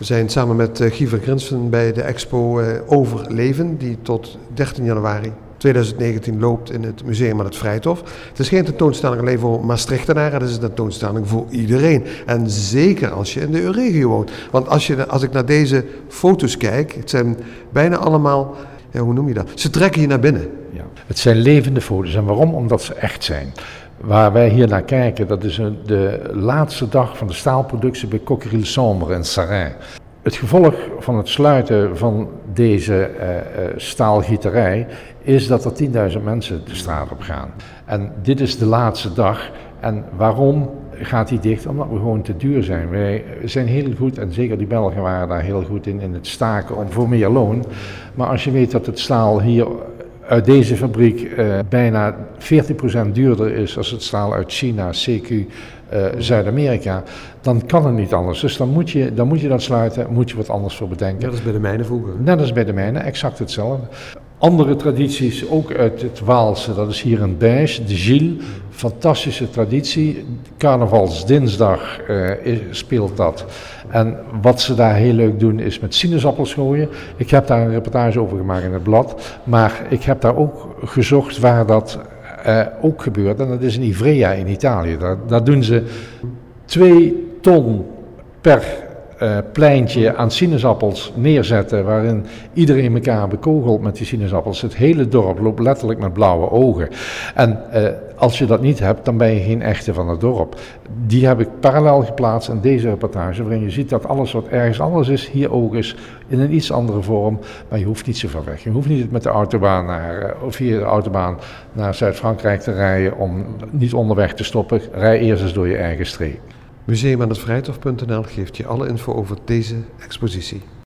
We zijn samen met Guy van Grinsven bij de expo Overleven, die tot 13 januari 2019 loopt in het Museum aan het Vrijthof. Het is geen tentoonstelling alleen voor Maastrichtenaren, het is een tentoonstelling voor iedereen. En zeker als je in de EU-regio woont. Want als ik naar deze foto's kijk, het zijn bijna allemaal, hoe noem je dat? Ze trekken je naar binnen. Ja. Het zijn levende foto's. En waarom? Omdat ze echt zijn. Waar wij hier naar kijken, dat is de laatste dag van de staalproductie bij Coqueril Sombre in Sarrain. Het gevolg van het sluiten van deze staalgieterij is dat er 10.000 mensen de straat op gaan. En dit is de laatste dag. En waarom gaat die dicht? Omdat we gewoon te duur zijn. Wij zijn heel goed, en zeker die Belgen waren daar heel goed in het staken voor meer loon. Maar als je weet dat het staal hier uit deze fabriek bijna 40% duurder is als het staal uit China, CQ, Zuid-Amerika, dan kan het niet anders. Dus dan moet je dat sluiten, moet je wat anders voor bedenken. Net als bij de mijnen vroeger. Net als bij de mijnen, exact hetzelfde. Andere tradities, ook uit het Waalse, dat is hier in Bijsch, de Gilles, fantastische traditie. Carnavalsdinsdag speelt dat. En wat ze daar heel leuk doen is met sinaasappels gooien. Ik heb daar een reportage over gemaakt in het blad, maar ik heb daar ook gezocht waar dat ook gebeurt. En dat is in Ivrea in Italië. Daar doen ze 2 ton per pleintje aan sinaasappels neerzetten, waarin iedereen elkaar bekogelt met die sinaasappels. Het hele dorp loopt letterlijk met blauwe ogen. En als je dat niet hebt, dan ben je geen echte van het dorp. Die heb ik parallel geplaatst in deze reportage, waarin je ziet dat alles wat ergens anders is, hier ook is, in een iets andere vorm, maar je hoeft niet zo ver weg. Je hoeft niet met de autobaan of via de autobaan naar Zuid-Frankrijk te rijden om niet onderweg te stoppen. Rij eerst eens door je eigen streek. Museumaanhetvrijthof.nl geeft je alle info over deze expositie.